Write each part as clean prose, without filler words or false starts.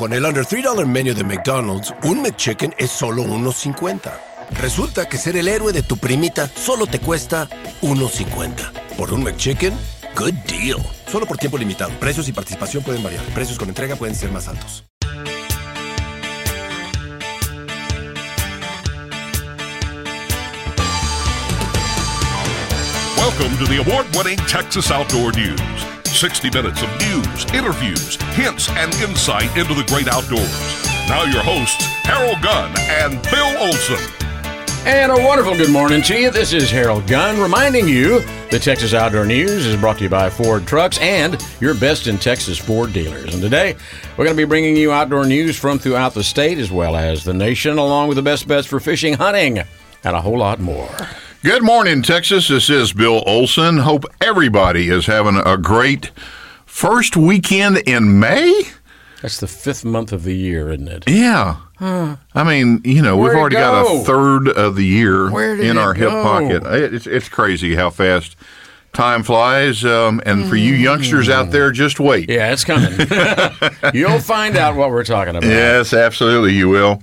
Con el Under $3 Menu de McDonald's, un McChicken es solo $1.50. Resulta que ser el héroe de tu primita solo te cuesta $1.50. Por un McChicken, good deal. Solo por tiempo limitado. Precios y participación pueden variar. Precios con entrega pueden ser más altos. Welcome to the award-winning Texas Outdoor News. 60 minutes of news, interviews, hints, and insight into the great outdoors. Now your hosts, Harold Gunn and Bill Olson. And a wonderful good morning to you. This is Harold Gunn reminding you the Texas Outdoor News is brought to you by Ford Trucks and your best in Texas Ford dealers. And today, we're going to be bringing you outdoor news from throughout the state as well as the nation, along with the best bets for fishing, hunting, and a whole lot more. Good morning, Texas. This is Bill Olson. Hope everybody is having a great first weekend in May. That's the 5th month of the year, isn't it? Yeah. I mean, you know, we've already got a third of the year in our hip pocket. It's crazy how fast time flies. And for you youngsters out there, just wait. Yeah, it's coming. You'll find out what we're talking about. Yes, absolutely, you will.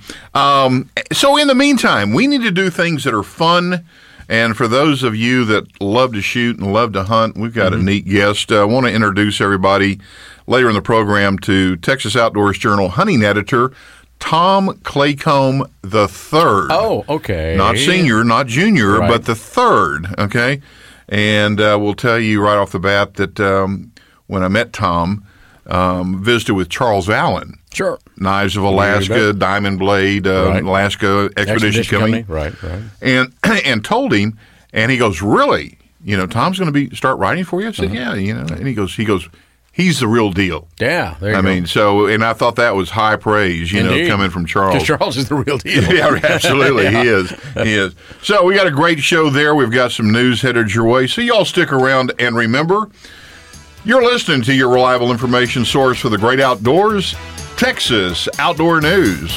So in the meantime, we need to do things that are fun. And for those of you that love to shoot and love to hunt, we've got a neat guest. I want to introduce everybody later in the program to Texas Outdoors Journal hunting editor Tom Claycomb III. Oh, okay. Not senior, not junior, right, but the third, okay? And we'll tell you right off the bat that when I met Tom, visited with Charles Allen. Sure. Knives of Alaska, Diamond Blade, right, Alaska Expedition Company. Right. And told him, and he goes, really? You know, Tom's going to start writing for you? I said, yeah, you know. And he goes, he's the real deal. Yeah, there you go. I mean, so, and I thought that was high praise, you know, coming from Charles. Because Charles is the real deal. Yeah, absolutely. He is. So we got a great show there. We've got some news headed your way. So y'all stick around and remember, you're listening to your reliable information source for the great outdoors, Texas Outdoor News.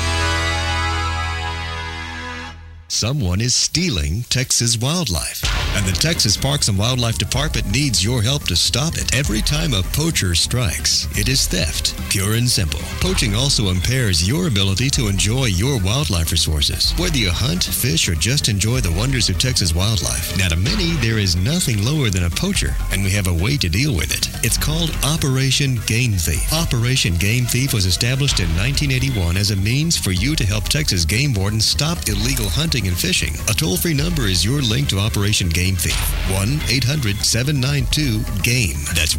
Someone is stealing Texas wildlife, and the Texas Parks and Wildlife Department needs your help to stop it. Every time a poacher strikes, it is theft, pure and simple. Poaching also impairs your ability to enjoy your wildlife resources. Whether you hunt, fish, or just enjoy the wonders of Texas wildlife, now to many, there is nothing lower than a poacher, and we have a way to deal with it. It's called Operation Game Thief. Operation Game Thief was established in 1981 as a means for you to help Texas game wardens stop illegal hunting and fishing. A toll-free number is your link to Operation Game Thief. 1-800-792-GAME. That's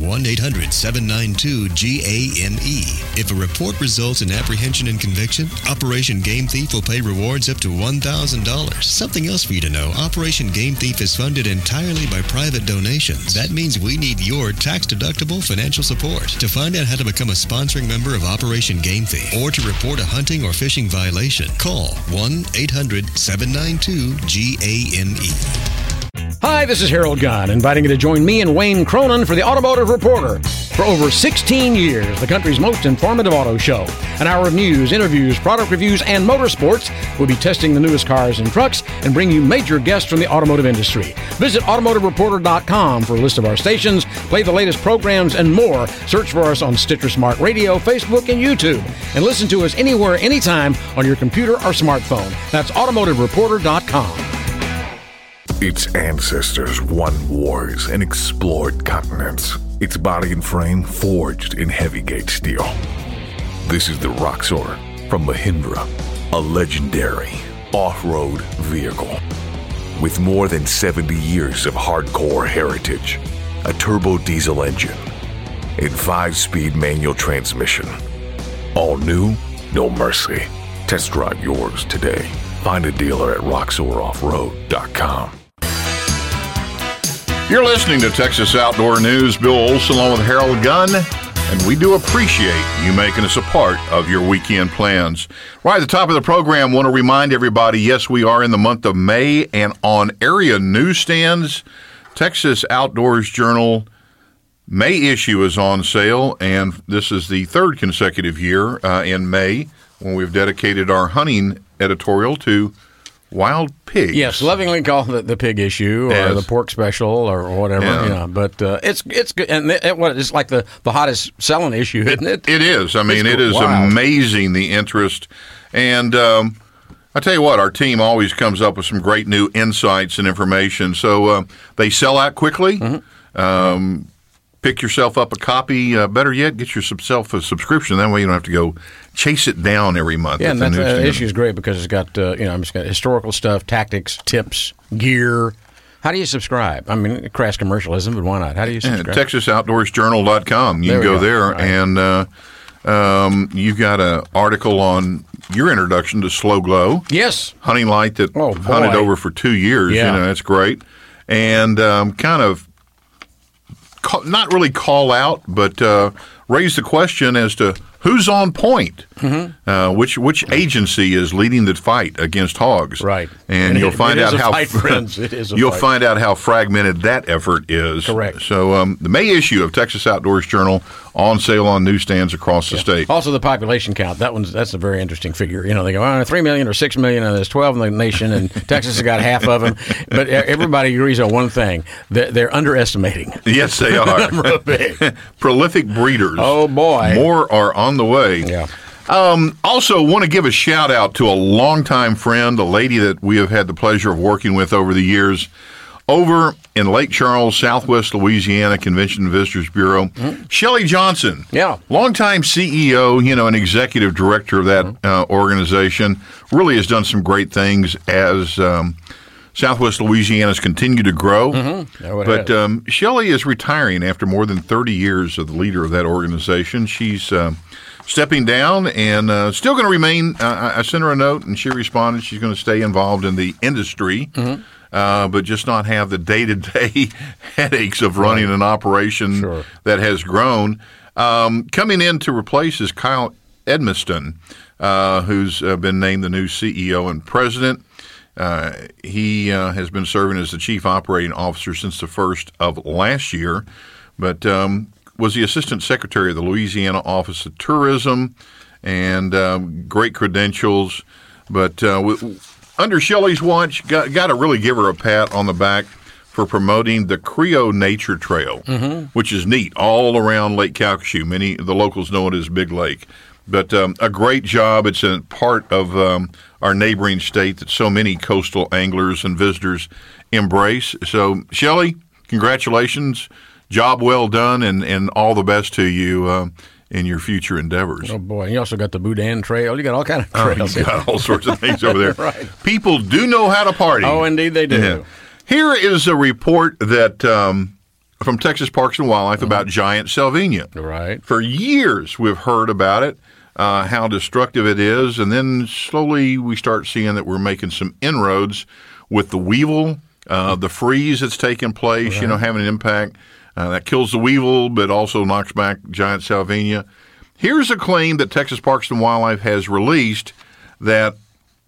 1-800-792-GAME. If a report results in apprehension and conviction, Operation Game Thief will pay rewards up to $1,000. Something else for you to know, Operation Game Thief is funded entirely by private donations. That means we need your tax-deductible financial support. To find out how to become a sponsoring member of Operation Game Thief or to report a hunting or fishing violation, call 1-800-792-GAME. Hi, this is Harold Gunn, inviting you to join me and Wayne Cronin for the Automotive Reporter. For over 16 years, the country's most informative auto show. An hour of news, interviews, product reviews, and motorsports. We'll be testing the newest cars and trucks and bring you major guests from the automotive industry. Visit automotivereporter.com for a list of our stations, play the latest programs, and more. Search for us on Stitcher Smart Radio, Facebook, and YouTube. And listen to us anywhere, anytime on your computer or smartphone. That's automotivereporter.com. Its ancestors won wars and explored continents. Its body and frame forged in heavy gauge steel. This is the Roxor from Mahindra, a legendary off-road vehicle. With more than 70 years of hardcore heritage, a turbo diesel engine, and 5-speed manual transmission. All new, no mercy. Test drive yours today. Find a dealer at roxoroffroad.com. You're listening to Texas Outdoor News. Bill Olson along with Harold Gunn, and we do appreciate you making us a part of your weekend plans. Right at the top of the program, want to remind everybody, yes, we are in the month of May, and on area newsstands, Texas Outdoors Journal May issue is on sale, and this is the third consecutive year in May when we've dedicated our hunting editorial to wild pigs. Yes, lovingly called the pig issue or the pork special or whatever. Yeah. But it's good, and it's like the hottest selling issue, isn't it? It is. I mean, it is wild. amazing, the interest. And I tell you what, our team always comes up with some great new insights and information. So they sell out quickly. Mm-hmm. Pick yourself up a copy. Better yet, get yourself a subscription. That way you don't have to go chase it down every month. Yeah, and that issue is great because it's got it's got historical stuff, tactics, tips, gear. How do you subscribe? I mean, crass commercialism, but why not? How do you subscribe? TexasOutdoorsJournal.com. You can go there, right. And you've got an article on your introduction to Slow Glow. Yes. Hunting light that hunted over for 2 years. Yeah. That's great. And kind of not really call out, but raise the question as to who's on point. Mm-hmm. Which agency is leading the fight against hogs? Right, and you'll find out how you'll find out how fragmented that effort is. Correct. So the May issue of Texas Outdoors Journal on sale on newsstands across the state. Also, the population count. That's a very interesting figure. They go 3 million or 6 million, and there's 12 in the nation, and Texas has got half of them. But everybody agrees on one thing: they're underestimating. Yes, they are. Prolific breeders. Oh boy, more are on the way. Yeah. Also, want to give a shout out to a longtime friend, a lady that we have had the pleasure of working with over the years, over in Lake Charles, Southwest Louisiana Convention and Visitors Bureau. Shelley Johnson, longtime CEO, and executive director of that organization, really has done some great things as Southwest Louisiana's continued to grow. But Shelley is retiring after more than 30 years of the leader of that organization. She's stepping down and still going to remain. I sent her a note, and she responded she's going to stay involved in the industry, but just not have the day-to-day headaches of running an operation that has grown. Coming in to replace is Kyle Edmiston, who's been named the new CEO and president. He has been serving as the chief operating officer since the first of last year, but was the assistant secretary of the Louisiana Office of Tourism, and great credentials. But under Shelley's watch, got to really give her a pat on the back for promoting the Creo Nature Trail, which is neat, all around Lake Calcasieu. Many of the locals know it as Big Lake. But a great job. It's a part of our neighboring state that so many coastal anglers and visitors embrace. So, Shelley, congratulations. Job well done, and all the best to you in your future endeavors. Oh, boy. And you also got the Boudin Trail. You got all kind of trails. You got all sorts of things over there. Right. People do know how to party. Oh, indeed they do. Yeah. Here is a report that from Texas Parks and Wildlife about giant salvinia. Right. For years we've heard about it, how destructive it is, and then slowly we start seeing that we're making some inroads with the weevil, the freeze that's taking place, having an impact. That kills the weevil, but also knocks back giant salvinia. Here's a claim that Texas Parks and Wildlife has released that,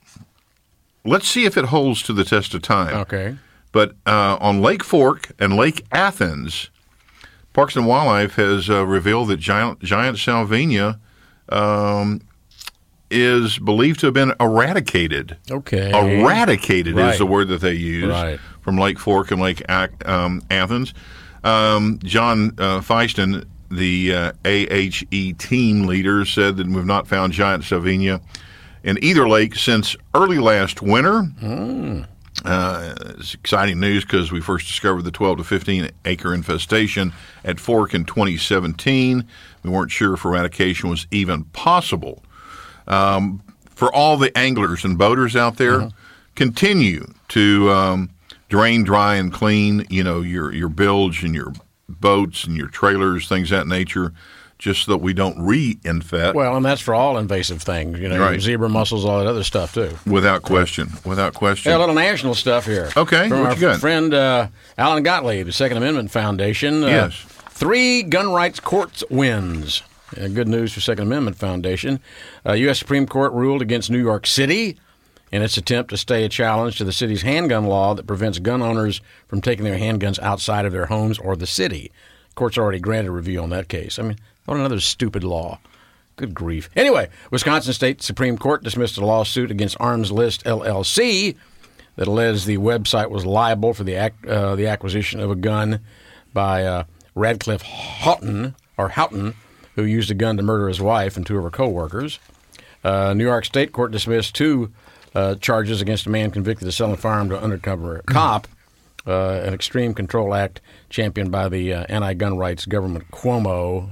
let's see if it holds to the test of time. Okay. But on Lake Fork and Lake Athens, Parks and Wildlife has revealed that giant salvinia is believed to have been eradicated. Okay. Eradicated is the word that they use from Lake Fork and Lake Athens. John Feiston, the AHE team leader, said that we've not found giant salvinia in either lake since early last winter. It's exciting news because we first discovered the 12 to 15 acre infestation at Fork in 2017. We weren't sure if eradication was even possible. For all the anglers and boaters out there, continue to drain, dry, and clean, your bilge and your boats and your trailers, things of that nature, just so that we don't reinfect. Well, and that's for all invasive things, zebra mussels, all that other stuff, too. Without question. Without question. Yeah, a little national stuff here. Okay, from what our you got? Friend Alan Gottlieb, the Second Amendment Foundation. Yes. 3 gun rights courts wins. Good news for Second Amendment Foundation. U.S. Supreme Court ruled against New York City in its attempt to stay a challenge to the city's handgun law that prevents gun owners from taking their handguns outside of their homes or the city. Court's already granted review on that case. I mean, what another stupid law. Good grief. Anyway, Wisconsin State Supreme Court dismissed a lawsuit against Arms List LLC that alleged the website was liable for the acquisition of a gun by Radcliffe Houghton, who used a gun to murder his wife and 2 of her co-workers. New York State Court dismissed 2 charges against a man convicted of selling a firearm to an undercover cop, an extreme control act championed by the anti-gun rights Governor Cuomo.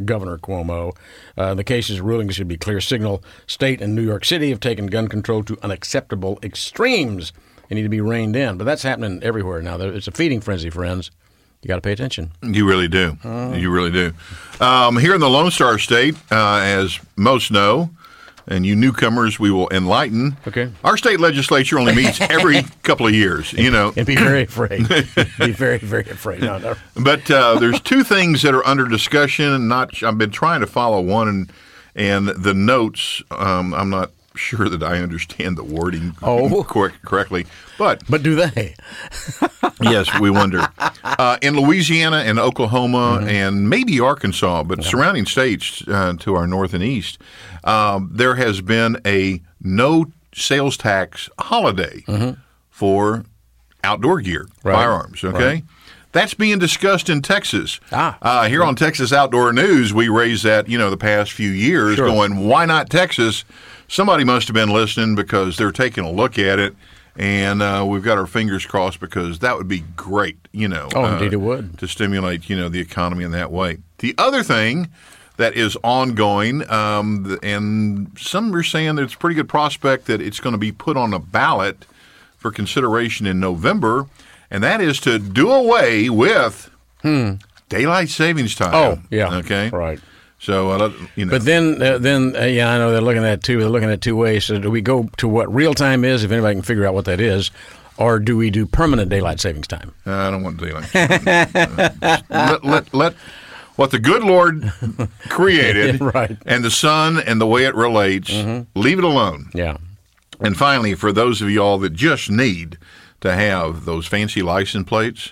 The case's rulings should be clear signal. State and New York City have taken gun control to unacceptable extremes. They need to be reined in. But that's happening everywhere now. It's a feeding frenzy, friends. You got to pay attention. You really do. You really do. Here in the Lone Star State, as most know, and you newcomers we will enlighten, our state legislature only meets every couple of years, And be very afraid. Be very, very afraid. No. But there's 2 things that are under discussion. And I've been trying to follow one, and the notes, I'm not sure that I understand the wording correctly. But do they? Yes, we wonder. In Louisiana and Oklahoma and maybe Arkansas, but surrounding states to our north and east, there has been a no sales tax holiday for outdoor gear, firearms, Right. That's being discussed in Texas. Here on Texas Outdoor News, we raised that, the past few years, going, why not Texas? Somebody must have been listening because they're taking a look at it, and we've got our fingers crossed because that would be great, indeed it would. To stimulate, the economy in that way. The other thing that is ongoing, and some are saying that it's a pretty good prospect that it's going to be put on a ballot for consideration in November, and that is to do away with daylight savings time. Oh, yeah. Okay. Right. So, But then, I know they're looking at it too. They're looking at it 2 ways. So do we go to what real time is, if anybody can figure out what that is, or do we do permanent daylight savings time? I don't want daylight savings time. let what the good Lord created and the sun and the way it relates, leave it alone. Yeah. And finally, for those of y'all that just need to have those fancy license plates,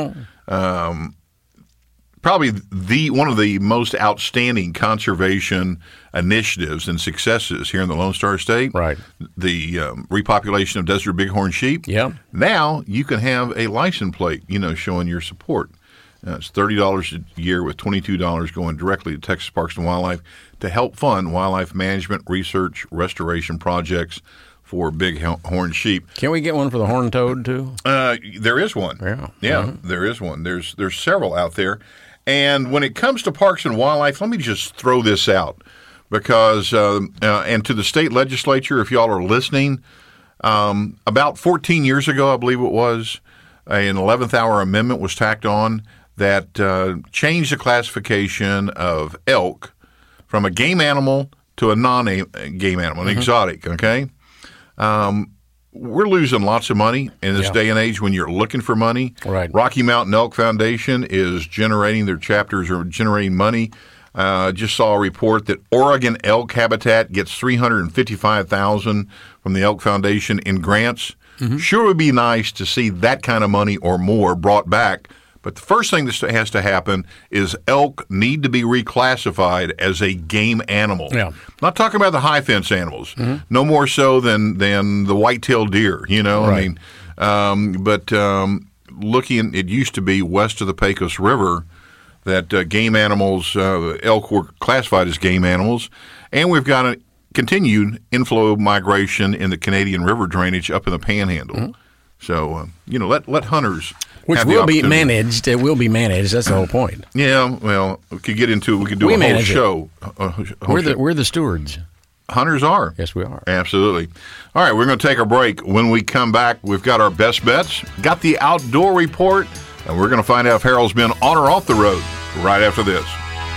probably one of the most outstanding conservation initiatives and successes here in the Lone Star State, the repopulation of desert bighorn sheep. Yeah. Now you can have a license plate, showing your support. It's $30 a year with $22 going directly to Texas Parks and Wildlife to help fund wildlife management, research, restoration projects for bighorn sheep. Can we get one for the horned toad too? There is one. Yeah. There is one. There's several out there. And when it comes to Parks and Wildlife, let me just throw this out because, and to the state legislature, if y'all are listening, about 14 years ago, I believe it was, an 11th hour amendment was tacked on that changed the classification of elk from a game animal to a non-game animal, an exotic, okay? We're losing lots of money in this day and age when you're looking for money. Right. Rocky Mountain Elk Foundation is generating, their chapters are generating money. Just saw a report that Oregon Elk Habitat gets $355,000 from the Elk Foundation in grants. Sure would be nice to see that kind of money or more brought back. But the first thing that has to happen is elk need to be reclassified as a game animal. Yeah. Not talking about the high fence animals. No more so than the white-tailed deer, Right. But looking, it used to be west of the Pecos River that game animals, elk were classified as game animals. And we've got a continued inflow migration in the Canadian River drainage up in the Panhandle. So, let hunters which have the will be opportunity. managed. It will be managed. That's the whole point. Yeah, well, we could do a whole show. We're the stewards. Hunters are. Yes, we are. Absolutely. All right, we're going to take a break. When we come back, we've got our best bets, got the outdoor report, and we're going to find out if Harold's been on or off the road right after this.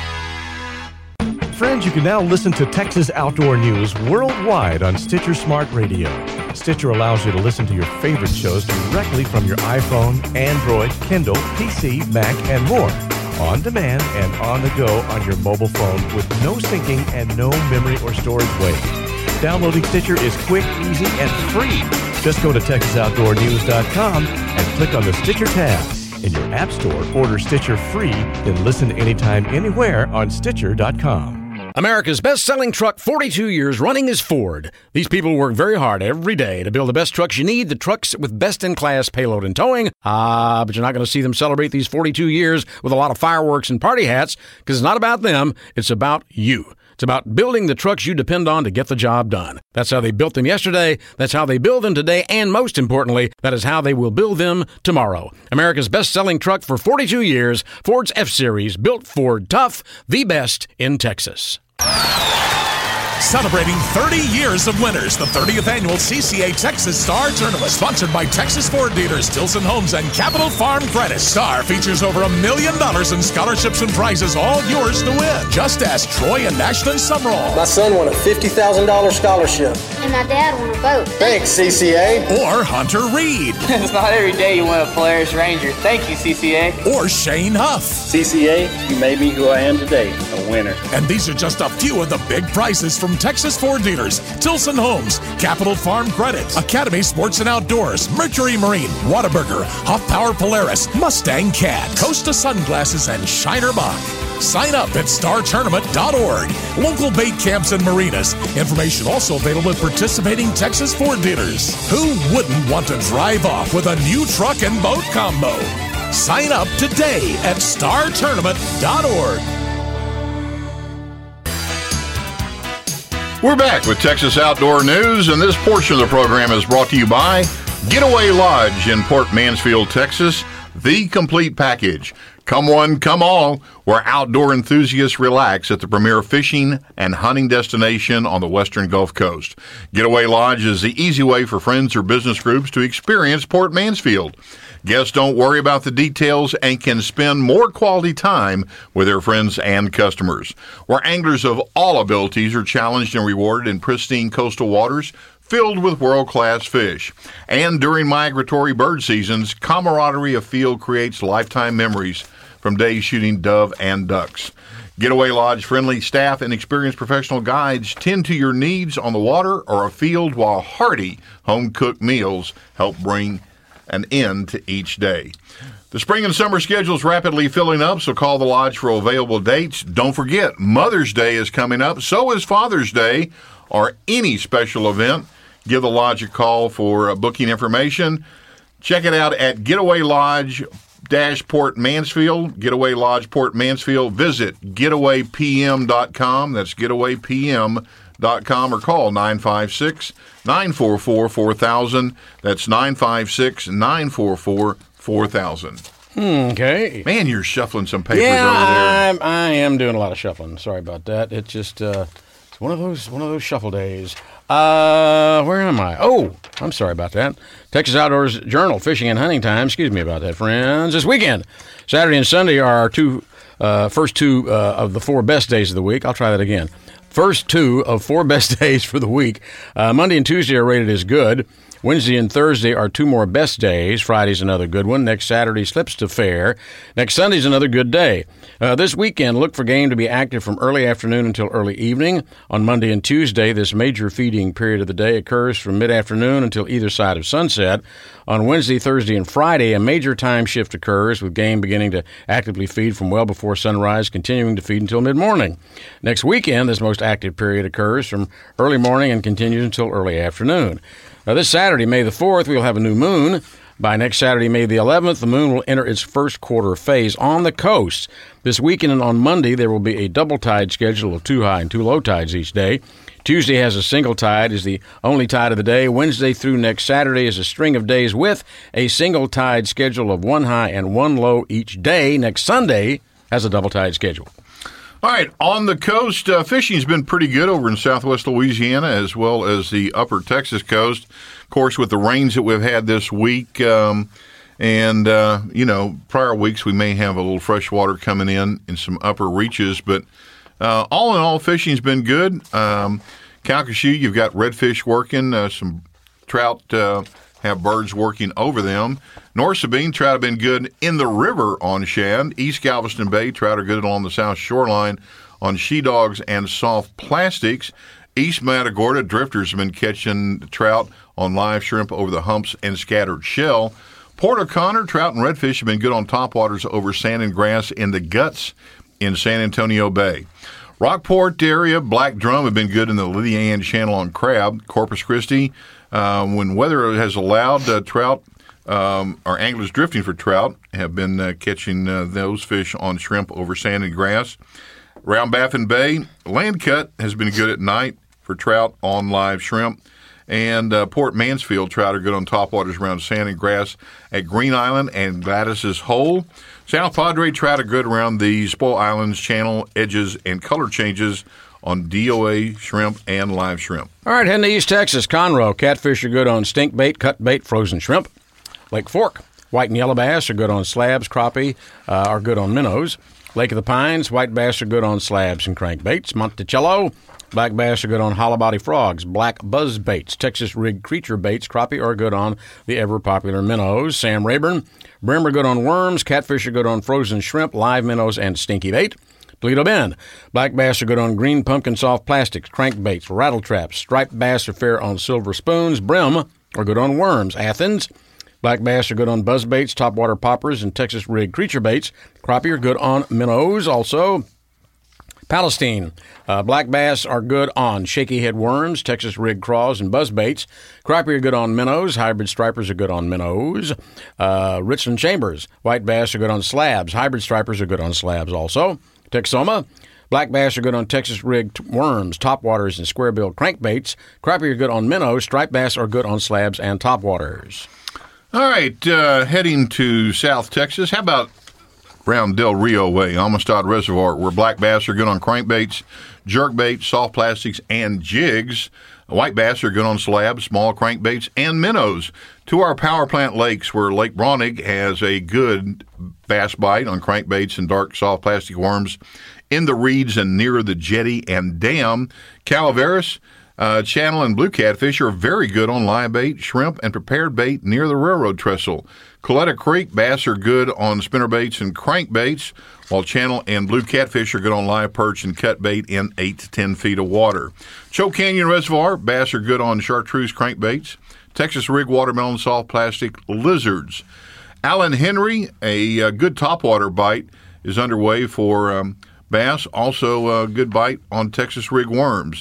Friends, you can now listen to Texas Outdoor News worldwide on Stitcher Smart Radio. Stitcher allows you to listen to your favorite shows directly from your iPhone, Android, Kindle, PC, Mac, and more. On demand and on the go on your mobile phone with no syncing and no memory or storage waste. Downloading Stitcher is quick, easy, and free. Just go to TexasOutdoorNews.com and click on the Stitcher tab. In your app store, order Stitcher free, then listen anytime, anywhere on Stitcher.com. America's best-selling truck 42 years running is Ford. These people work very hard every day to build the best trucks you need, the trucks with best-in-class payload and towing. But you're not going to see them celebrate these 42 years with a lot of fireworks and party hats, because it's not about them, it's about you. It's about building the trucks you depend on to get the job done. That's how they built them yesterday, that's how they build them today, and most importantly, that is how they will build them tomorrow. America's best-selling truck for 42 years, Ford's F-Series, built Ford tough, the best in Texas. Celebrating 30 years of winners, the 30th annual CCA Texas Star Tournament, sponsored by Texas Ford dealers Tilson Homes and Capital Farm Credit. Star features over $1 million in scholarships and prizes, all yours to win. Just ask Troy and Ashlyn Sumrall. My son won a $50,000 scholarship. And my dad won a boat. Thanks, CCA. Or Hunter Reed. It's not every day you win a Polaris Ranger. Thank you, CCA. Or Shane Huff. CCA, you made me who I am today, a winner. And these are just a few of the big prizes from Texas Ford dealers, Tilson Homes, Capital Farm Credit, Academy Sports and Outdoors, Mercury Marine, Whataburger, Huff Power Polaris, Mustang Cat, Costa Sunglasses, and Shiner Bach. Sign up at startournament.org. Local bait camps and marinas. Information also available at participating Texas Ford dealers. Who wouldn't want to drive off with a new truck and boat combo? Sign up today at startournament.org. We're back with Texas Outdoor News, and this portion of the program is brought to you by Getaway Lodge in Port Mansfield, Texas, the complete package. Come one, come all, where outdoor enthusiasts relax at the premier fishing and hunting destination on the western Gulf Coast. Getaway Lodge is the easy way for friends or business groups to experience Port Mansfield. Guests don't worry about the details and can spend more quality time with their friends and customers, where anglers of all abilities are challenged and rewarded in pristine coastal waters filled with world-class fish. And during migratory bird seasons, camaraderie afield creates lifetime memories from days shooting dove and ducks. Getaway Lodge friendly staff and experienced professional guides tend to your needs on the water or afield, while hearty home-cooked meals help bring an end to each day. The spring and summer schedule is rapidly filling up, so call the Lodge for available dates. Don't forget, Mother's Day is coming up, so is Father's Day, or any special event. Give the Lodge a call for booking information. Check it out at Getaway Lodge Port Mansfield, Getaway Lodge Port Mansfield. Visit getawaypm.com. That's getawaypm.com, or call 956-944-4000. That's 956-944-4000. Okay. Man, you're shuffling some papers over there. I am doing a lot of shuffling. Sorry about that. It's just it's one of those shuffle days. Where am I? Oh, I'm sorry about that. Texas Outdoors Journal, Fishing and Hunting Time. Excuse me about that, friends. This weekend, Saturday and Sunday are our first two of the 4 best days of the week. I'll try that again. First 2 of 4 best days for the week. Monday and Tuesday are rated as good. Wednesday and Thursday are 2 more best days. Friday's another good one. Next Saturday slips to fair. Next Sunday's another good day. This weekend, look for game to be active from early afternoon until early evening. On Monday and Tuesday, this major feeding period of the day occurs from mid-afternoon until either side of sunset. On Wednesday, Thursday, and Friday, a major time shift occurs, with game beginning to actively feed from well before sunrise, continuing to feed until mid-morning. Next weekend, this most active period occurs from early morning and continues until early afternoon. Now, this Saturday, May the 4th, we'll have a new moon. By next Saturday, May the 11th, the moon will enter its first quarter phase on the coast. This weekend and on Monday, there will be a double tide schedule of 2 high and 2 low tides each day. Tuesday has a single tide, is the only tide of the day. Wednesday through next Saturday is a string of days with a single tide schedule of 1 high and 1 low each day. Next Sunday has a double tide schedule. All right, on the coast, fishing's been pretty good over in southwest Louisiana as well as the upper Texas coast. Of course, with the rains that we've had this week, prior weeks we may have a little fresh water coming in some upper reaches, but all in all, fishing's been good. Calcasieu, you've got redfish working, some trout have birds working over them. North Sabine, trout have been good in the river on shad. East Galveston Bay, trout are good along the south shoreline on she-dogs and soft plastics. East Matagorda, drifters have been catching trout on live shrimp over the humps and scattered shell. Port O'Connor, trout and redfish have been good on topwaters over sand and grass in the guts in San Antonio Bay. Rockport area, black drum have been good in the Lydia Ann Channel on crab. Corpus Christi, when weather has allowed, trout, or anglers drifting for trout have been catching those fish on shrimp over sand and grass. Round Baffin Bay, land cut has been good at night for trout on live shrimp. And Port Mansfield trout are good on topwaters around sand and grass at Green Island and Gladys's Hole. South Padre trout are good around the Spoil Islands, channel edges, and color changes on DOA shrimp and live shrimp. All right, heading to East Texas, Conroe. Catfish are good on stink bait, cut bait, frozen shrimp. Lake Fork, white and yellow bass are good on slabs. Crappie are good on minnows. Lake of the Pines, white bass are good on slabs and crankbaits. Monticello, black bass are good on hollow body frogs. Black buzz baits, Texas rig creature baits, crappie are good on the ever-popular minnows. Sam Rayburn, brim are good on worms. Catfish are good on frozen shrimp, live minnows, and stinky bait. Toledo Bend, black bass are good on green pumpkin soft plastics, crankbaits, rattle traps. Striped bass are fair on silver spoons. Brim are good on worms. Athens, black bass are good on buzz baits, topwater poppers, and Texas rig creature baits. Crappie are good on minnows. Also, Palestine, black bass are good on shaky head worms, Texas rig craws, and buzz baits. Crappie are good on minnows. Hybrid stripers are good on minnows. Richland Chambers, white bass are good on slabs. Hybrid stripers are good on slabs also. Texoma, black bass are good on Texas rigged worms, topwaters, and square-billed crankbaits. Crappie are good on minnows. Striped bass are good on slabs and topwaters. All right, heading to South Texas. How about around Del Rio Way, Amistad Reservoir, where black bass are good on crankbaits, jerkbaits, soft plastics, and jigs. White bass are good on slabs, small crankbaits, and minnows. To our power plant lakes, where Lake Braunig has a good bass bite on crankbaits and dark soft plastic worms in the reeds and near the jetty and dam. Calaveras, channel and blue catfish are very good on live bait, shrimp, and prepared bait near the railroad trestle. Coletta Creek, bass are good on spinnerbaits and crankbaits, while channel and blue catfish are good on live perch and cut bait in 8 to 10 feet of water. Choke Canyon Reservoir, bass are good on chartreuse crankbaits, Texas rig watermelon soft plastic lizards. Allen Henry, a good topwater bite is underway for bass, also a good bite on Texas rig worms.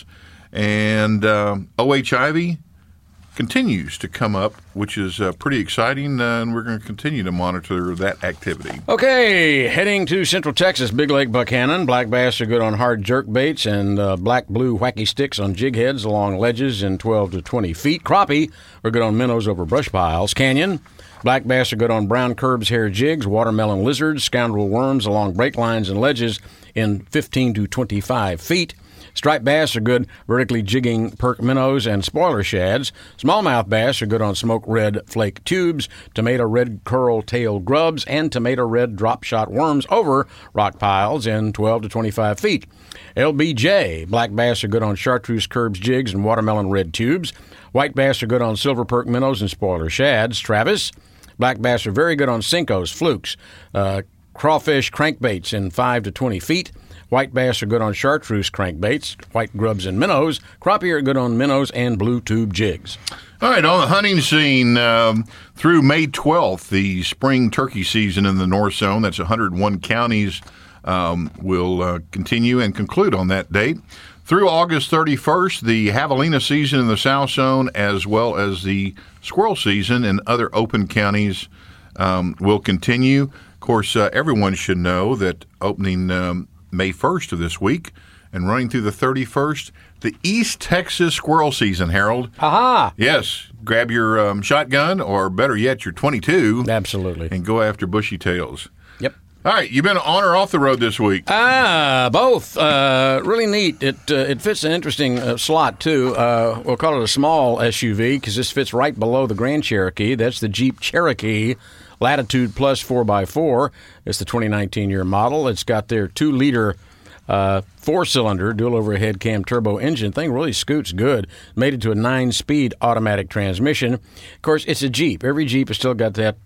And O.H. Ivy continues to come up, which is pretty exciting, and we're going to continue to monitor that activity. Okay, heading to Central Texas, Big Lake Buchanan. Black bass are good on hard jerk baits and black-blue wacky sticks on jig heads along ledges in 12 to 20 feet. Crappie are good on minnows over brush piles. Canyon, black bass are good on brown curbs, hair jigs, watermelon lizards, scoundrel worms along break lines and ledges in 15 to 25 feet. Striped bass are good vertically jigging perk minnows and spoiler shads. Smallmouth bass are good on smoke red flake tubes, tomato red curl tail grubs, and tomato red drop shot worms over rock piles in 12 to 25 feet. LBJ, black bass are good on chartreuse curbs, jigs, and watermelon red tubes. White bass are good on silver perk minnows and spoiler shads. Travis, black bass are very good on Cincos, flukes, crawfish crankbaits in 5 to 20 feet. White bass are good on chartreuse crankbaits, white grubs and minnows. Crappie are good on minnows and blue tube jigs. All right, on the hunting scene through May 12th, the spring turkey season in the North Zone, that's 101 counties, will continue and conclude on that date. Through August 31st, the javelina season in the South Zone, as well as the squirrel season in other open counties, will continue. Of course, everyone should know that opening May 1st of this week and running through the 31st, the East Texas squirrel season, Harold. Aha! Yes. Grab your shotgun, or better yet, your .22. Absolutely. And go after bushy tails. Yep. All right, you been on or off the road this week? Both. Really neat. It fits an interesting slot, too. We'll call it a small SUV because this fits right below the Grand Cherokee. That's the Jeep Cherokee Latitude Plus 4x4. It's the 2019 year model. It's got their 2-liter 4-cylinder dual overhead cam turbo engine. Thing really scoots good. Made it to a 9-speed automatic transmission. Of course, it's a Jeep. Every Jeep has still got that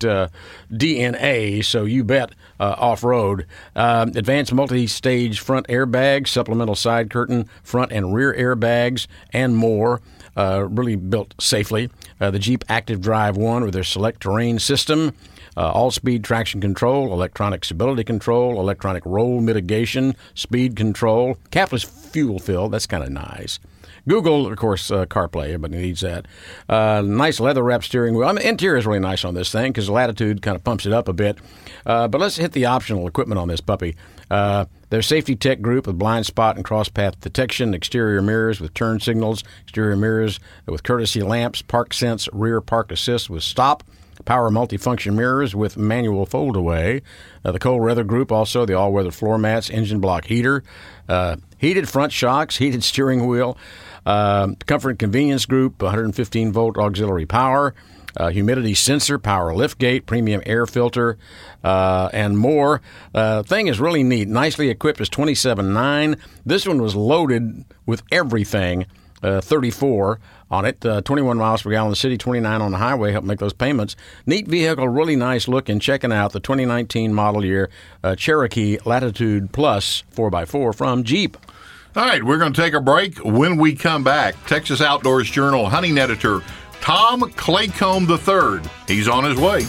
DNA, so you bet off-road. Advanced multi-stage front airbags, supplemental side curtain, front and rear airbags, and more. Really built safely. The Jeep Active Drive 1 with their select terrain system, all-speed traction control, electronic stability control, electronic roll mitigation, speed control, capless fuel fill. That's kind of nice. Google, of course, CarPlay. Everybody needs that. Nice leather-wrapped steering wheel. I mean, interior is really nice on this thing because the Latitude kind of pumps it up a bit. But let's hit the optional equipment on this puppy. Their safety tech group with blind spot and cross path detection, exterior mirrors with turn signals, exterior mirrors with courtesy lamps, park sense, rear park assist with stop, power multifunction mirrors with manual fold away. The cold weather group also, the all-weather floor mats, engine block heater, heated front shocks, heated steering wheel, comfort and convenience group, 115-volt auxiliary power, humidity sensor, power lift gate, premium air filter, and more. Thing is really neat. Nicely equipped as 27.9. This one was loaded with everything, 34 on it, 21 miles per gallon in the city, 29 on the highway, help make those payments. Neat vehicle, really nice looking. Checking out the 2019 model year Cherokee Latitude Plus 4x4 from Jeep. All right, we're going to take a break. When we come back, Texas Outdoors Journal hunting editor Tom Claycomb III. He's on his way.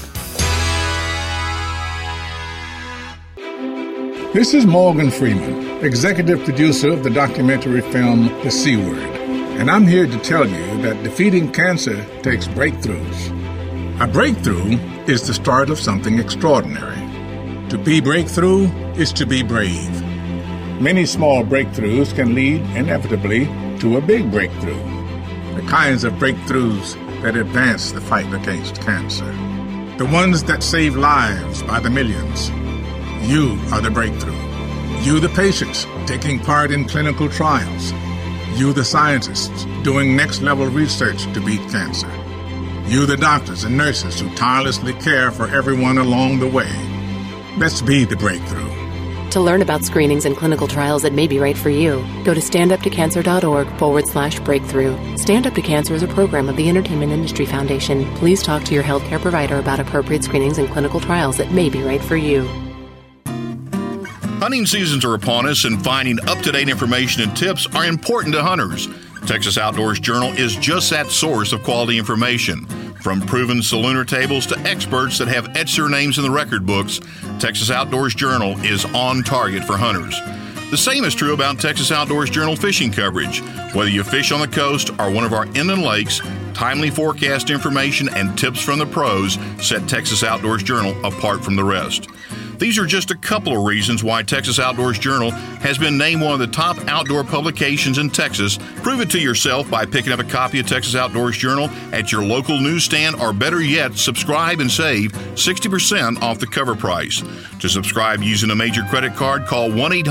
This is Morgan Freeman, executive producer of the documentary film The C Word, and I'm here to tell you that defeating cancer takes breakthroughs. A breakthrough is the start of something extraordinary. To be breakthrough is to be brave. Many small breakthroughs can lead inevitably to a big breakthrough. The kinds of breakthroughs that advance the fight against cancer. The ones that save lives by the millions. You are the breakthrough. You, the patients, taking part in clinical trials. You, the scientists, doing next-level research to beat cancer. You, the doctors and nurses who tirelessly care for everyone along the way. Let's be the breakthrough. To learn about screenings and clinical trials that may be right for you, go to standuptocancer.org/breakthrough. Stand Up to Cancer is a program of the Entertainment Industry Foundation. Please talk to your healthcare provider about appropriate screenings and clinical trials that may be right for you. Hunting seasons are upon us, and finding up-to-date information and tips are important to hunters. Texas Outdoors Journal is just that source of quality information. From proven salooner tables to experts that have etched their names in the record books, Texas Outdoors Journal is on target for hunters. The same is true about Texas Outdoors Journal fishing coverage. Whether you fish on the coast or one of our inland lakes, timely forecast information and tips from the pros set Texas Outdoors Journal apart from the rest. These are just a couple of reasons why Texas Outdoors Journal has been named one of the top outdoor publications in Texas. Prove it to yourself by picking up a copy of Texas Outdoors Journal at your local newsstand, or better yet, subscribe and save 60% off the cover price. To subscribe using a major credit card, call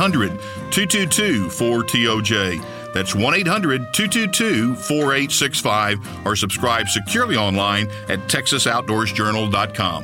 1-800-222-4TOJ. That's 1-800-222-4865, or subscribe securely online at TexasOutdoorsJournal.com.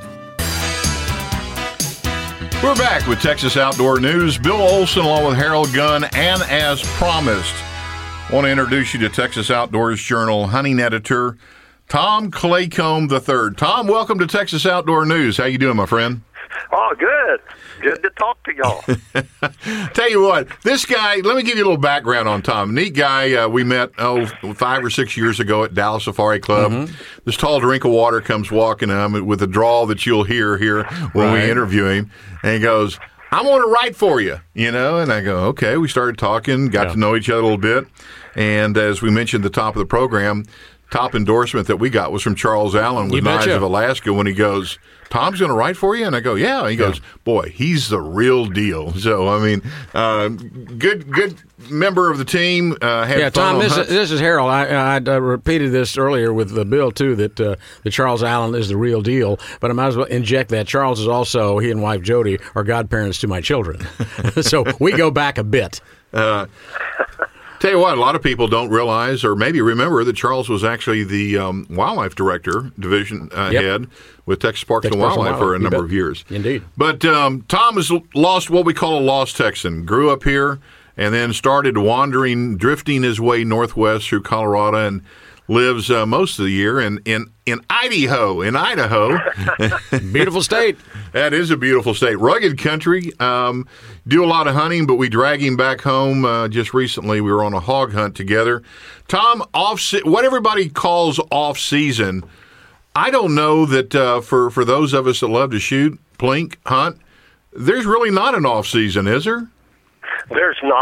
We're back with Texas Outdoor News. Bill Olson along with Harold Gunn, and as promised, I want to introduce you to Texas Outdoors Journal hunting editor Tom Claycomb III. Tom, welcome to Texas Outdoor News. How you doing, my friend? Oh, good. Good to talk to y'all. Tell you what, this guy, let me give you a little background on Tom. Neat guy. We met, 5 or 6 years ago at Dallas Safari Club. Mm-hmm. This tall drink of water comes walking with a drawl that you'll hear here when we interview him. And he goes, I want to write for you, And I go, okay. We started talking, got to know each other a little bit. And as we mentioned at the top of the program, top endorsement that we got was from Charles Allen with Knives of Alaska when he goes, Tom's going to write for you? And I go, yeah. And he goes, boy, he's the real deal. So, I mean, good member of the team. Tom, this is Harold. I repeated this earlier with Bill, too, that Charles Allen is the real deal. But I might as well inject that. Charles is also, he and wife Jody, are godparents to my children. So we go back a bit. Tell you what, a lot of people don't realize or maybe remember that Charles was actually the wildlife director, division head with Texas Parks and Wildlife for a number of years. Indeed. But Tom has lost what we call a lost Texan. Grew up here and then started drifting his way northwest through Colorado, and lives most of the year in Idaho. Beautiful state. That is a beautiful state. Rugged country. Do a lot of hunting, but we drag him back home. Just recently, we were on a hog hunt together. Tom, what everybody calls off-season, I don't know that for those of us that love to shoot, plink, hunt, there's really not an off-season, is there? There's not.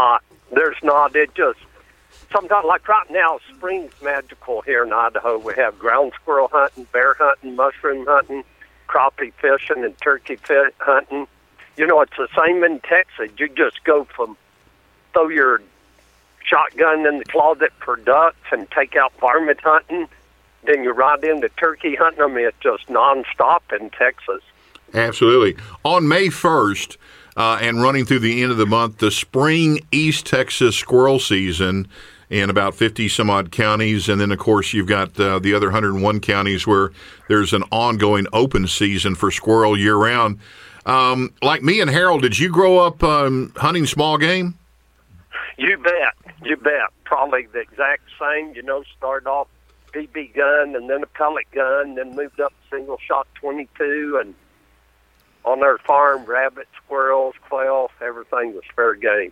There's not. It just, sometimes, like right now, spring's magical here in Idaho. We have ground squirrel hunting, bear hunting, mushroom hunting, crappie fishing, and turkey hunting. You know, it's the same in Texas. You just go from, throw your shotgun in the closet for ducks and take out varmint hunting. Then you ride into turkey hunting. I mean, it's just nonstop in Texas. Absolutely. On May 1st, and running through the end of the month, the spring East Texas squirrel season in about 50-some-odd counties. And then, of course, you've got the other 101 counties where there's an ongoing open season for squirrel year-round. Like me and Harold, did you grow up hunting small game? You bet. You bet. Probably the exact same. You know, started off BB gun and then a pellet gun, then moved up single-shot 22, and on our farm, rabbits, squirrels, quail, everything was fair game.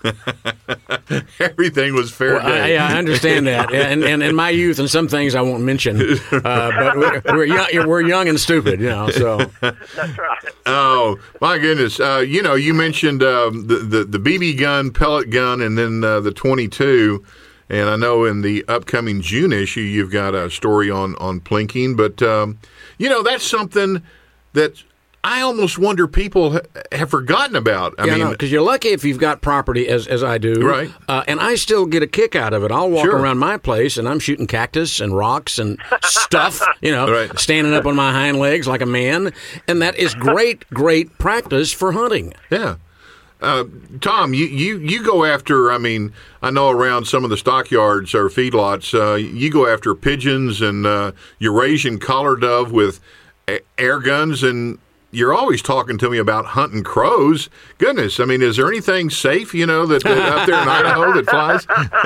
Everything was fair game. I understand that. And in my youth, and some things I won't mention, but we're young and stupid, you know. So that's right. Oh my goodness! You know, you mentioned the BB gun, pellet gun, and then the 22. And I know in the upcoming June issue, you've got a story on plinking. But you know, that's something that I almost wonder people have forgotten about. I mean, because you're lucky if you've got property, as I do, right? And I still get a kick out of it. I'll walk around my place and I'm shooting cactus and rocks and stuff, you know, standing up on my hind legs like a man, and that is great practice for hunting. Yeah. Tom, you go after, I mean, I know around some of the stockyards or feedlots, you go after pigeons and Eurasian collar dove with air guns, and you're always talking to me about hunting crows. Goodness, I mean, is there anything safe, you know, that up there in Idaho that flies?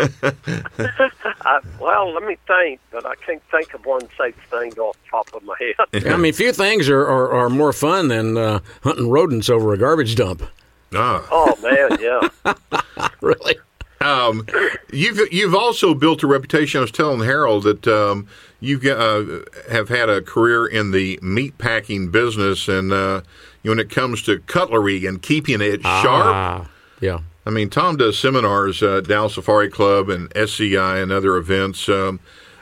Well, let me think, but I can't think of one safe thing off the top of my head. I mean, few things are more fun than hunting rodents over a garbage dump. Oh man, yeah. Really? You've also built a reputation. I was telling Harold that you have had a career in the meat packing business, and when it comes to cutlery and keeping it sharp. Yeah. I mean, Tom does seminars at Dallas Safari Club and SCI and other events. When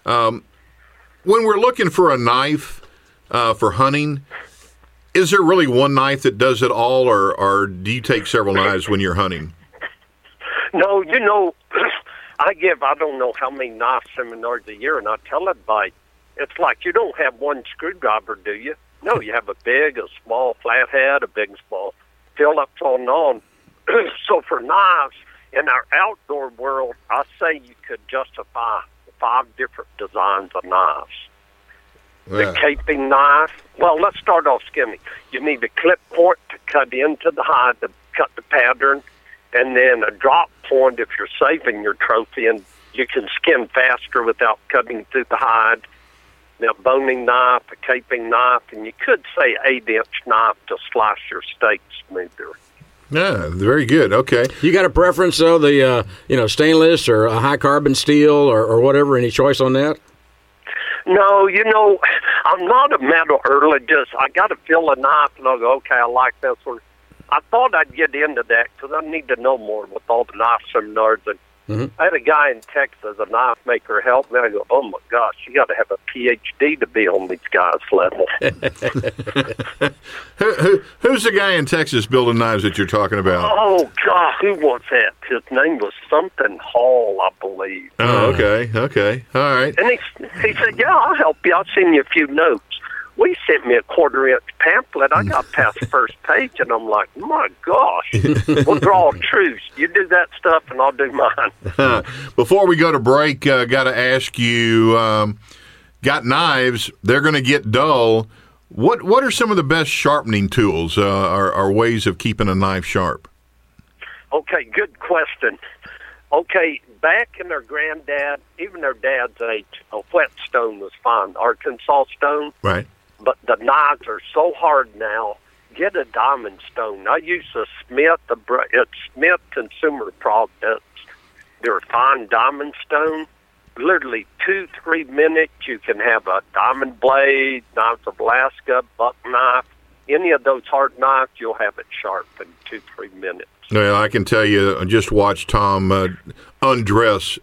we're looking for a knife for hunting, is there really one knife that does it all, or do you take several knives when you're hunting? No, you know, I don't know how many knife seminars a year, and I tell everybody, it's like you don't have one screwdriver, do you? No, you have a big, a small flathead, a big, small Phillips on. So for knives, in our outdoor world, I say you could justify 5 different designs of knives. The caping knife. Well, let's start off skinny. You need a clip point to cut into the hide to cut the pattern, and then a drop point if you're saving your trophy, and you can skin faster without cutting through the hide. Now, boning knife, a caping knife, and you could say 8-inch knife to slice your steak smoother. Yeah, very good. Okay. You got a preference, though, the stainless or a high carbon steel or whatever? Any choice on that? No, you know, I'm not a metallurgist. I got to feel a knife, and I'll go, okay, I like this one. I thought I'd get into that because I need to know more with all the knife seminars. And I had a guy in Texas, a knife maker, help me. I go, oh, my gosh, you got to have a PhD to be on these guys' level. Who's the guy in Texas building knives that you're talking about? Oh, God, who was that? His name was something Hall, I believe. Oh, okay. All right. And he said, yeah, I'll help you. I'll send you a few notes. We sent me a 1/4-inch pamphlet. I got past the first page, and I'm like, my gosh, we'll draw a truce. You do that stuff, and I'll do mine. Before we go to break, got to ask you, got knives, they're going to get dull. What are some of the best sharpening tools or ways of keeping a knife sharp? Okay, good question. Okay, back in their granddad, even their dad's age, a whetstone was fine, Arkansas stone. Right. But the knives are so hard now. Get a diamond stone. I use a Smith. It's Smith Consumer Products. They're a fine diamond stone. Literally 2-3 minutes, you can have a diamond blade, knives of Alaska, buck knife. Any of those hard knives, you'll have it sharp in 2-3 minutes. Well, I can tell you, I just watched Tom undress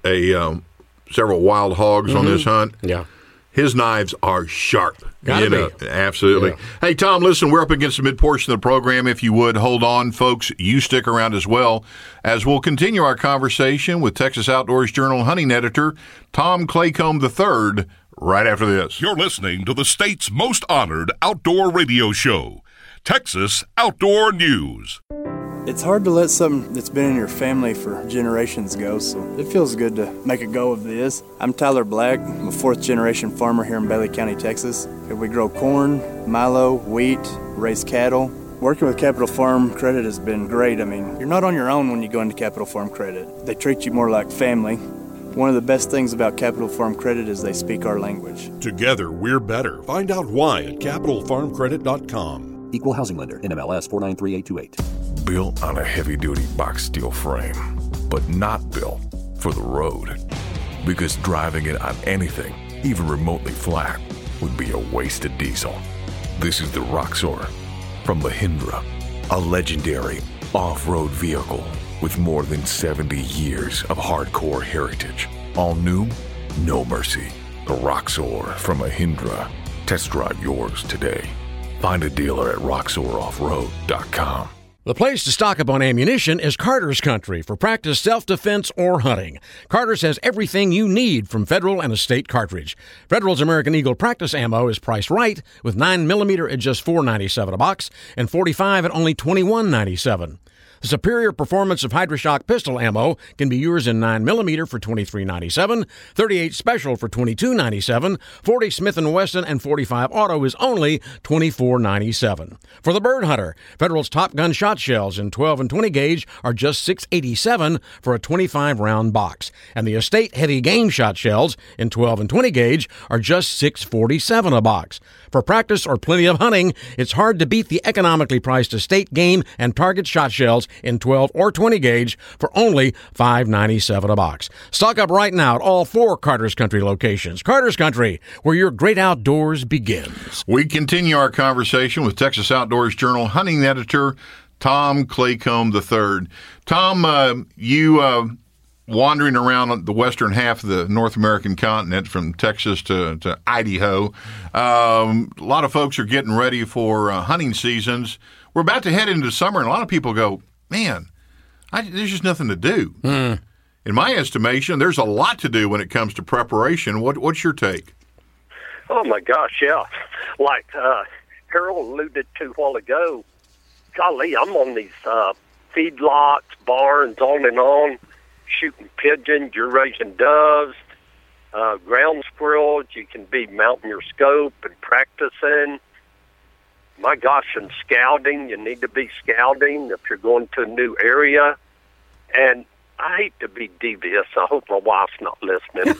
several wild hogs on this hunt. Yeah. His knives are sharp. Gotta be. Absolutely. Yeah. Hey, Tom, listen, we're up against the mid-portion of the program. If you would, hold on, folks. You stick around as well, as we'll continue our conversation with Texas Outdoors Journal hunting editor Tom Claycomb III right after this. You're listening to the state's most honored outdoor radio show, Texas Outdoor News. It's hard to let something that's been in your family for generations go, so it feels good to make a go of this. I'm Tyler Black. I'm a fourth-generation farmer here in Bailey County, Texas. We grow corn, milo, wheat, raise cattle. Working with Capital Farm Credit has been great. I mean, you're not on your own when you go into Capital Farm Credit. They treat you more like family. One of the best things about Capital Farm Credit is they speak our language. Together, we're better. Find out why at CapitalFarmCredit.com. Equal housing lender, NMLS 493828. Built on a heavy-duty box steel frame, but not built for the road. Because driving it on anything, even remotely flat, would be a waste of diesel. This is the Roxor from Mahindra, a legendary off-road vehicle with more than 70 years of hardcore heritage. All new, no mercy. The Roxor from Mahindra. Test drive yours today. Find a dealer at roxoroffroad.com. The place to stock up on ammunition is Carter's Country for practice, self-defense, or hunting. Carter's has everything you need from Federal and Estate cartridge. Federal's American Eagle practice ammo is priced right, with 9mm at just $4.97 a box and .45 at only $21.97. The superior performance of HydroShock pistol ammo can be yours in 9mm for $23.97, 38 Special for $22.97, 40 Smith & Wesson, and 45 Auto is only $24.97. For the bird hunter, Federal's Top Gun shot shells in 12 and 20 gauge are just $6.87 for a 25-round box, and the Estate heavy game shot shells in 12 and 20 gauge are just $6.47 a box. For practice or plenty of hunting, it's hard to beat the economically priced Estate game and Target shot shells in 12 or 20 gauge for only $5.97 a box. Stock up right now at all 4 Carter's Country locations. Carter's Country, where your great outdoors begins. We continue our conversation with Texas Outdoors Journal hunting editor Tom Claycomb III. Tom, you wandering around the western half of the North American continent from Texas to Idaho. A lot of folks are getting ready for hunting seasons. We're about to head into summer, and a lot of people go, man, there's just nothing to do. In my estimation, there's a lot to do when it comes to preparation. What's your take? Oh, my gosh, yeah. Like Harold alluded to a while ago, golly, I'm on these feedlots, barns, on and on, shooting pigeons, you're raising doves, ground squirrels. You can be mounting your scope and practicing. My gosh, and scouting, you need to be scouting if you're going to a new area. And I hate to be devious. I hope my wife's not listening.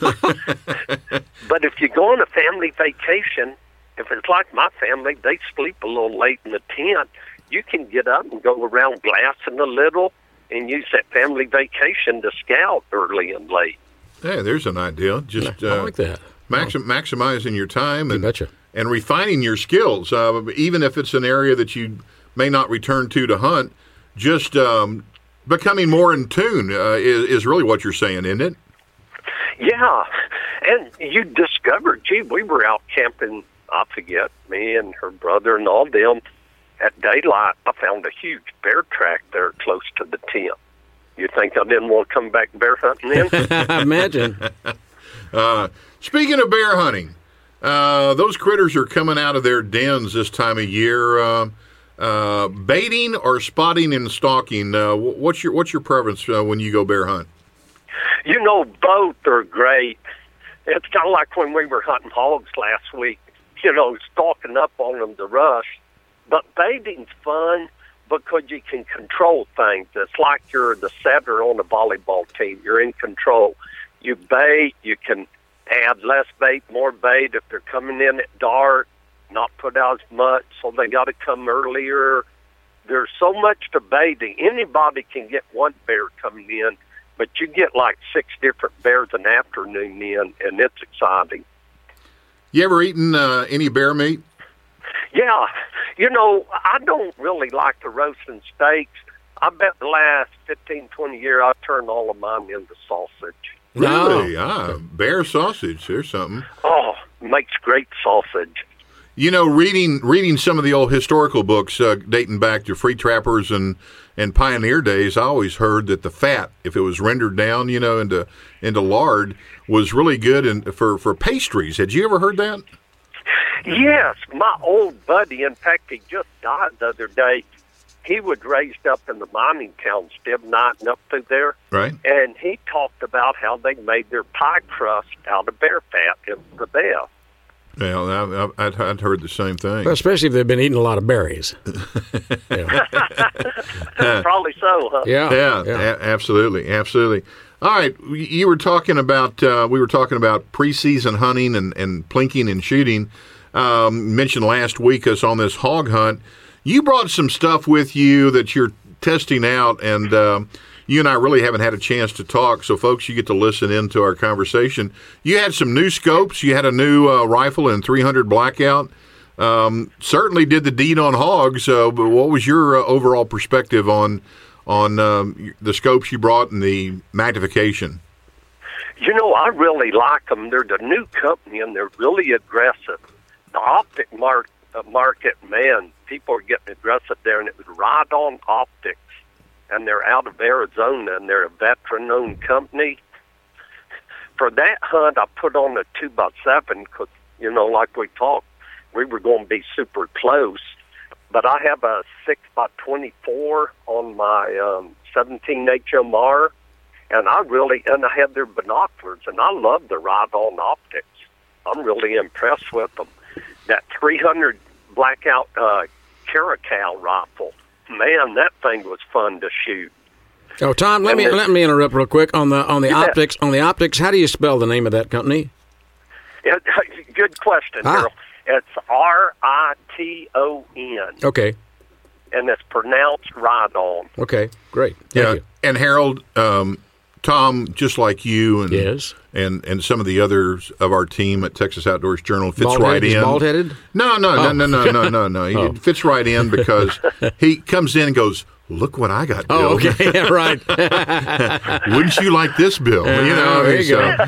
But if you go on a family vacation, if it's like my family, they sleep a little late in the tent, you can get up and go around glassing a little and use that family vacation to scout early and late. Hey, there's an idea. Just I like that. Maximizing your time and refining your skills, even if it's an area that you may not return to hunt. Just becoming more in tune is really what you're saying, isn't it? Yeah, and you discovered, gee, we were out camping, I forget, me and her brother and all them. At daylight, I found a huge bear track there close to the tent. You think I didn't want to come back bear hunting then? Imagine. Speaking of bear hunting, those critters are coming out of their dens this time of year. Baiting or spotting and stalking, what's your preference when you go bear hunt? You know, both are great. It's kind of like when we were hunting hogs last week, stalking up on them to rush. But baiting's fun because you can control things. It's like you're the setter on a volleyball team. You're in control. You bait, you can add less bait, more bait if they're coming in at dark, not put out as much, so they got to come earlier. There's so much to baiting. Anybody can get one bear coming in, but you get like 6 different bears an afternoon in, and it's exciting. You ever eaten any bear meat? Yeah. I don't really like the roasting steaks. I bet the last 15, 20 years I've turned all of mine into sausage. Really? Bear sausage. There's something. Oh, makes great sausage. You know, reading some of the old historical books dating back to free trappers and pioneer days, I always heard that the fat, if it was rendered down, into lard, was really good for pastries. Had you ever heard that? Yes, my old buddy, in fact, he just died the other day. He was raised up in the mining town, Stibnite and up through there. Right. And he talked about how they made their pie crust out of bear fat. It was the best. Yeah, I'd heard the same thing. Well, especially if they've been eating a lot of berries. Probably so, huh? Yeah, absolutely. All right, you were talking about we were talking about preseason hunting and plinking and shooting. Mentioned last week us on this hog hunt. You brought some stuff with you that you're testing out, and you and I really haven't had a chance to talk, so folks, you get to listen in to our conversation. You had some new scopes. You had a new rifle and 300 Blackout. Certainly did the deed on hogs, but what was your overall perspective on the scopes you brought and the magnification? You know, I really like them. They're the new company, and they're really aggressive. The optic market, man, people are getting aggressive there, and it was Ride-On Optics, and they're out of Arizona, and they're a veteran-owned company. For that hunt, I put on a 2x7 because, like we talked, we were going to be super close. But I have a 6x24 on my 17 HMR, and I had their binoculars, and I love the Ride-On Optics. I'm really impressed with them. That 300 Blackout Caracal rifle, man, that thing was fun to shoot. Oh, Tom, let me interrupt real quick on the optics. On the optics, how do you spell the name of that company? Good question, Harold. It's Riton. Okay. And it's pronounced Ride-On. Okay, great. Thank you. And Harold, Tom, just like you and yes. and some of the others of our team at Texas Outdoors Journal fits right in. Bald-headed? No. He fits right in because he comes in and goes, "Look what I got, Bill." Oh, okay, yeah, right. Wouldn't you like this, Bill? There you go.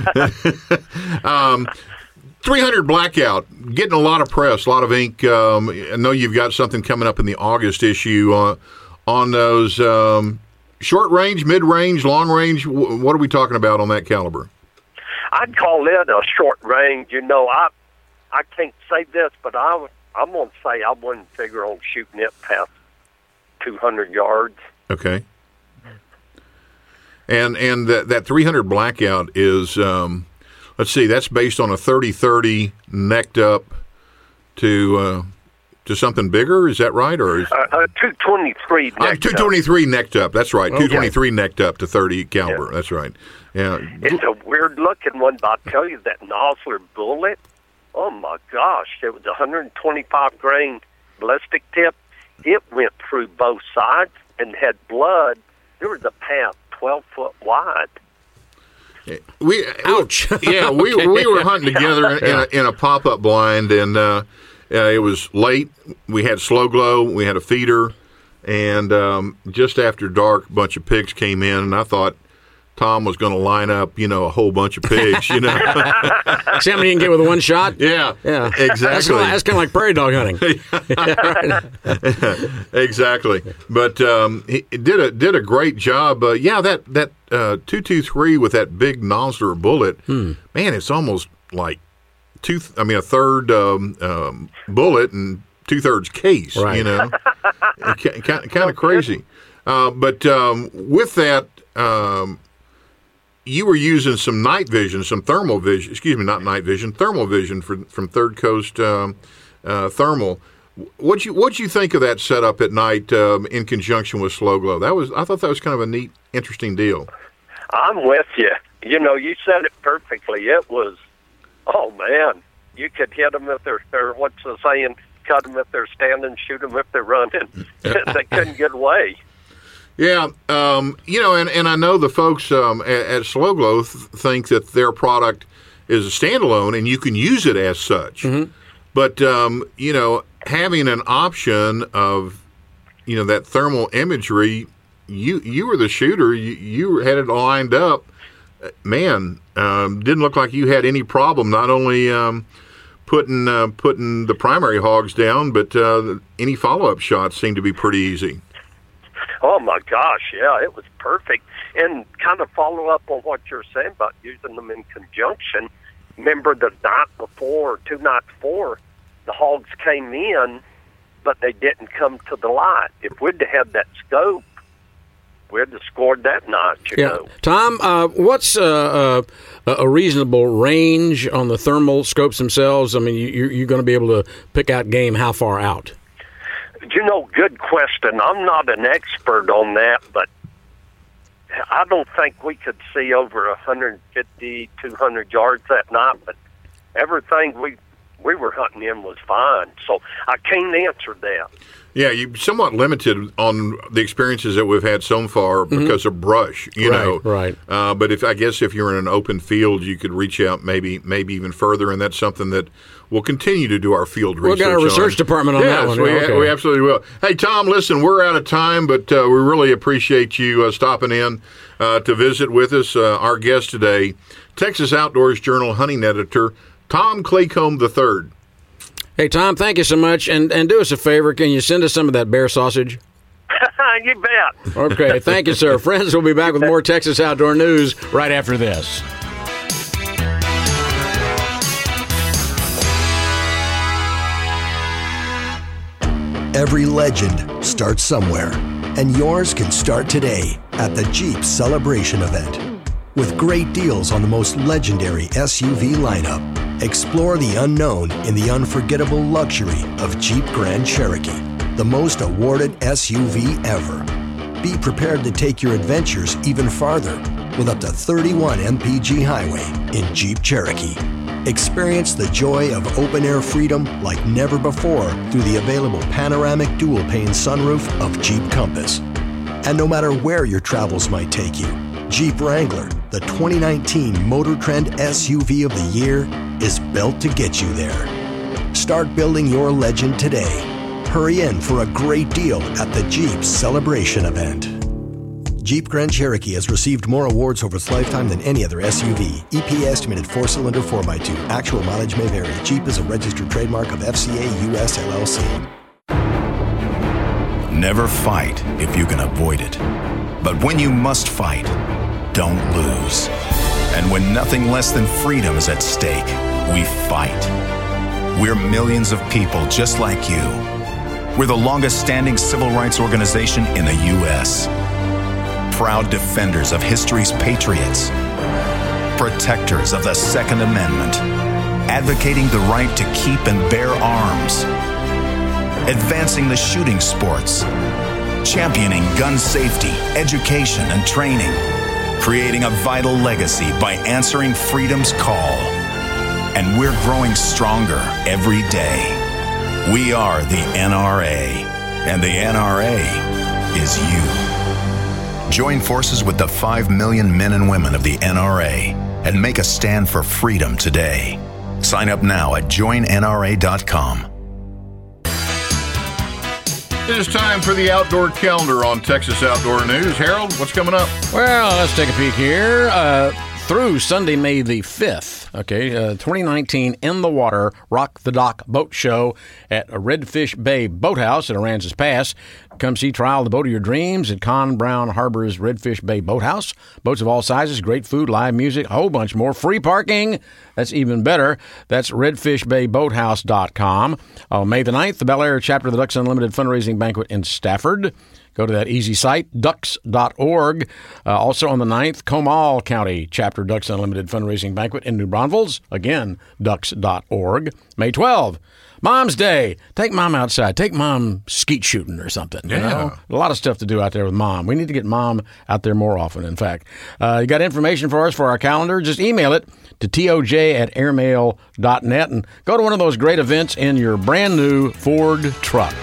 300 Blackout, getting a lot of press, a lot of ink. I know you've got something coming up in the August issue on those short range, mid range, long range. What are we talking about on that caliber? I'd call it a short range. I can't say this, but I'm going to say I wouldn't figure on shooting it past 200 yards. Okay. And that 300 Blackout is, let's see, that's based on a 30-30 necked up to something bigger. Is that right? Or 223 necked 223 necked up. That's right. Okay. 223 necked up to 30 caliber. Yeah. That's right. Yeah. It's a weird looking one, but I'll tell you that Nosler bullet, oh my gosh, it was 125 grain ballistic tip. It went through both sides and had blood. There was a path 12 foot wide. Ouch. Yeah, we were hunting together in a pop-up blind, and it was late. We had slow glow. We had a feeder, and just after dark, a bunch of pigs came in, and I thought Tom was going to line up, a whole bunch of pigs, See how many you can get with one shot? Yeah, exactly. That's kind of like prairie dog hunting. Exactly. But he did a great job. That 223 with that big Nosler bullet, man, it's almost like a third bullet and 2/3 case. Right. Kind of crazy. But with that. You were using some night vision, some thermal vision. Excuse me, not night vision, thermal vision from Third Coast Thermal. What'd you think of that setup at night in conjunction with slow glow? I thought that was kind of a neat, interesting deal. I'm with you. You said it perfectly. It was, oh man, you could hit them if they're what's the saying? Cut them if they're standing, shoot them if they're running. They couldn't get away. Yeah, and I know the folks at Slow Glow think that their product is a standalone and you can use it as such. Mm-hmm. But, having an option of, that thermal imagery you were the shooter. You had it lined up. Man, didn't look like you had any problem. Not only putting the primary hogs down, but any follow-up shots seemed to be pretty easy. Oh my gosh, yeah, it was perfect. And kind of follow up on what you're saying about using them in conjunction. Remember the night before, or 2 nights before, the hogs came in, but they didn't come to the light. If we'd have had that scope, we'd have scored that night, you know. Tom, what's a reasonable range on the thermal scopes themselves? I mean, you're going to be able to pick out game how far out? You know, good question. I'm not an expert on that, but I don't think we could see over 150, 200 yards that night, but everything we were hunting in was fine. So I can't answer that. Yeah, you're somewhat limited on the experiences that we've had so far because of brush, you know. Right. But if you're in an open field, you could reach out maybe even further, and that's something that we'll continue to do our field research on. We've got a research department on that one. Yes, we absolutely will. Hey, Tom, listen, we're out of time, but we really appreciate you stopping in to visit with us. Our guest today, Texas Outdoors Journal hunting editor, Tom Claycomb III. Hey, Tom, thank you so much. And do us a favor. Can you send us some of that bear sausage? You bet. Okay, thank you, sir. Friends, we'll be back with more Texas Outdoor News right after this. Every legend starts somewhere, and yours can start today at the Jeep Celebration event. With great deals on the most legendary SUV lineup, explore the unknown in the unforgettable luxury of Jeep Grand Cherokee, the most awarded SUV ever. Be prepared to take your adventures even farther with up to 31 mpg highway in Jeep Cherokee. Experience the joy of open-air freedom like never before through the available panoramic dual-pane sunroof of Jeep Compass. And no matter where your travels might take you, Jeep Wrangler, the 2019 Motor Trend SUV of the Year, is built to get you there. Start building your legend today. Hurry in for a great deal at the Jeep Celebration event. Jeep Grand Cherokee has received more awards over its lifetime than any other SUV. EPA estimated 4-cylinder 4x2. Actual mileage may vary. Jeep is a registered trademark of FCA US LLC. Never fight if you can avoid it. But when you must fight, don't lose. And when nothing less than freedom is at stake, we fight. We're millions of people just like you. We're the longest-standing civil rights organization in the U.S. Proud defenders of history's patriots. Protectors of the Second Amendment. Advocating the right to keep and bear arms. Advancing the shooting sports. Championing gun safety, education, and training. Creating a vital legacy by answering freedom's call. And we're growing stronger every day. We are the NRA, and the NRA is you. Join forces with the 5 million men and women of the NRA and make a stand for freedom today. Sign up now at joinnra.com. It is time for the Outdoor Calendar on Texas Outdoor News. Harold, what's coming up? Well, let's take a peek here. Through Sunday, May the 5th, 2019 In the Water Rock the Dock Boat Show at Redfish Bay Boathouse at Aransas Pass. Come see Trial the Boat of Your Dreams at Con Brown Harbor's Redfish Bay Boathouse. Boats of all sizes, great food, live music, a whole bunch more. Free parking. That's even better. That's redfishbayboathouse.com. May the 9th, the Bel Air chapter of the Ducks Unlimited fundraising banquet in Stafford. Go to that easy site, ducks.org. Also on the 9th, Comal County Chapter Ducks Unlimited fundraising banquet in New Braunfels. Again, ducks.org. May 12th, Mom's Day. Take Mom outside. Take Mom skeet shooting or something. You know? A lot of stuff to do out there with Mom. We need to get Mom out there more often, in fact. You got information for us for our calendar? Just email it to toj@airmail.net and go to one of those great events in your brand new Ford truck.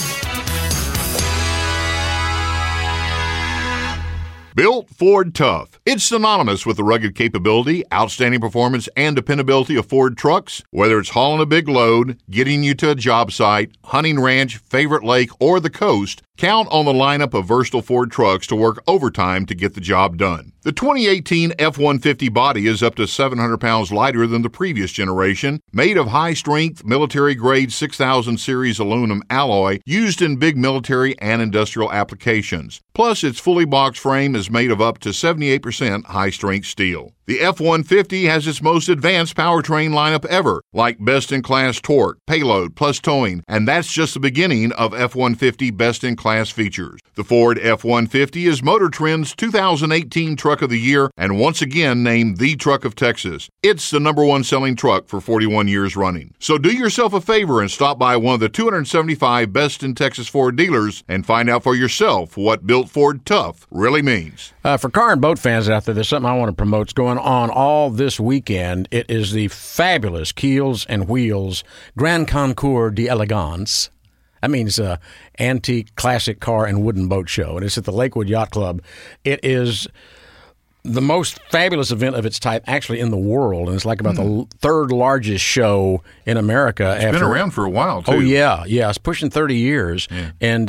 Built Ford Tough. It's synonymous with the rugged capability, outstanding performance, and dependability of Ford trucks. Whether it's hauling a big load, getting you to a job site, hunting ranch, favorite lake, or the coast, Count on the lineup of versatile Ford trucks to work overtime to get the job done. The 2018 F-150 body is up to 700 pounds lighter than the previous generation, made of high-strength, military-grade 6000 series aluminum alloy used in big military and industrial applications. Plus, its fully boxed frame is made of up to 78% high-strength steel. The F-150 has its most advanced powertrain lineup ever, like best-in-class torque, payload, plus towing, and that's just the beginning of F-150 best-in-class features. The Ford F-150 is Motor Trend's 2018 Truck of the Year and once again named the Truck of Texas. It's the #1 selling truck for 41 years running. So do yourself a favor and stop by one of the 275 best in Texas Ford dealers and find out for yourself what Built Ford Tough really means. For car and boat fans out there, there's something I want to promote. It's going on all this weekend. It is the fabulous Keels and Wheels Grand Concours d'Elegance. That means antique, classic car and wooden boat show. And it's at the Lakewood Yacht Club. It is the most fabulous event of its type actually in the world, and it's like about the third largest show in America. It's been around for a while, too. Oh, yeah. It's pushing 30 years, and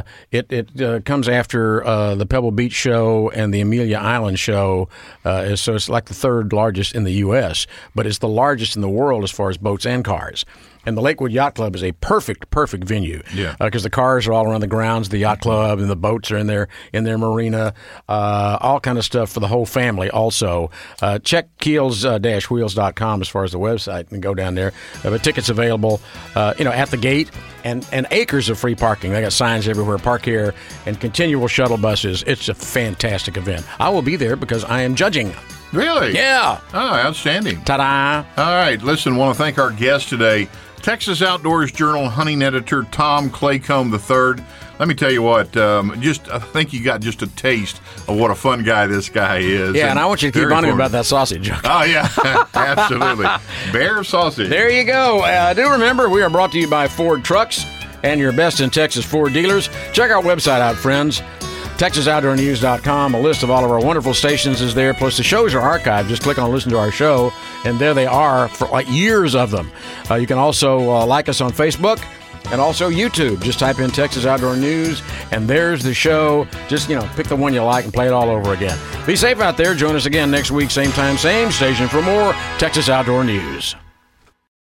it comes after the Pebble Beach show and the Amelia Island show, so it's like the third largest in the U.S., but it's the largest in the world as far as boats and cars. And the Lakewood Yacht Club is a perfect venue. Because the cars are all around the grounds of the yacht club, and the boats are in their marina, all kind of stuff for the whole family. Also, check Keels-Wheels.com as far as the website and go down there. But tickets available, at the gate, and acres of free parking. They got signs everywhere: park here, and continual shuttle buses. It's a fantastic event. I will be there because I am judging. Really? Yeah. Oh, outstanding. Ta-da. All right, listen, want to thank our guest today, Texas Outdoors Journal hunting editor Tom Claycomb III. Let me tell you what, I think you got just a taste of what a fun guy this guy is. Yeah, and I want you to keep on him about that sausage. Oh, yeah, absolutely. Bear sausage. There you go. Do remember, we are brought to you by Ford Trucks and your best in Texas Ford dealers. Check our website out, friends. TexasOutdoorNews.com. A list of all of our wonderful stations is there, plus the shows are archived. Just click on Listen to Our Show, and there they are for like years of them. You can also like us on Facebook and also YouTube. Just type in Texas Outdoor News, and there's the show. Just, pick the one you like and play it all over again. Be safe out there. Join us again next week, same time, same station, for more Texas Outdoor News.